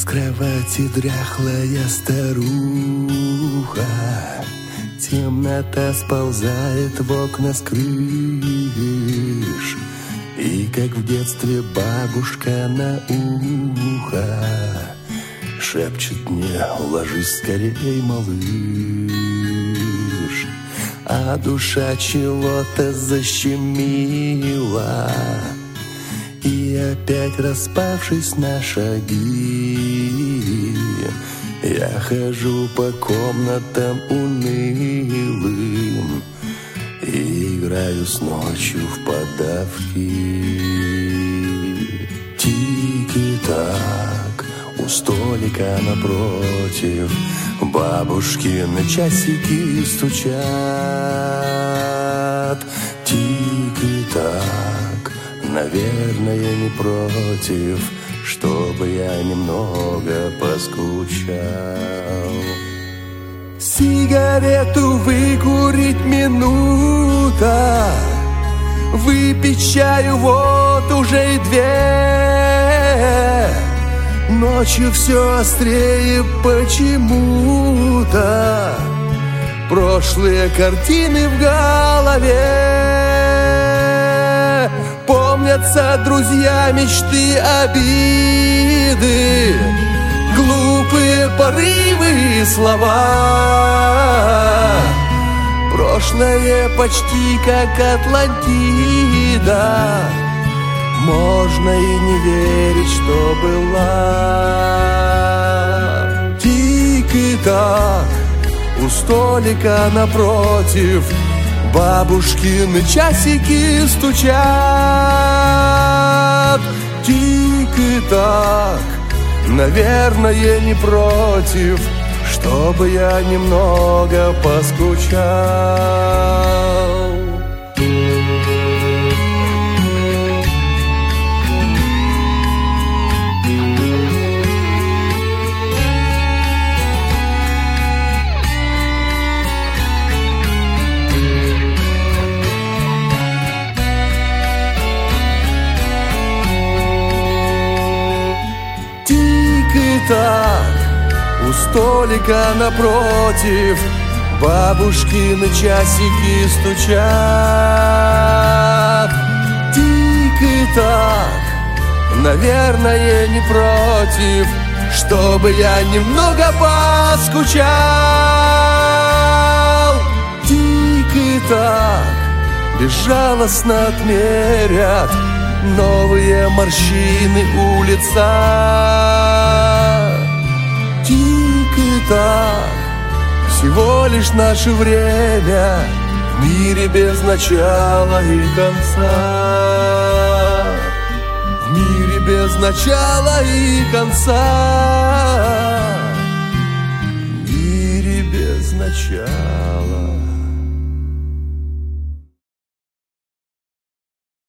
С кровати дряхлая старуха, темнота сползает в окна с крыш. И как в детстве бабушка на ухо шепчет мне: ложись скорей, малыш. А душа чего-то защемила, и опять распавшись на шаги, я хожу по комнатам унылым и играю с ночью в подавки. Тик-так, у столика напротив бабушкины часики стучат. Тик-так, наверное, не против, чтобы я немного поскучал. Сигарету выкурить минута, выпить чаю вот уже и 2. Ночью все острее почему-то, прошлые картины в голове. Помнятся друзья, мечты, обиды, глупые порывы и слова. Прошлое почти как Атлантида, можно и не верить, что была. Тик-так, у столика напротив бабушкины часики стучат. Тик-так, наверное, не против, чтобы я немного поскучал. Тик-так, у столика напротив бабушкины часики стучат. Тик-так, наверное, не против, чтобы я немного поскучал. Тик-так, безжалостно отмерят новые морщины у лица. Тик-так, всего лишь наше время в мире без начала и конца. В мире без начала и конца.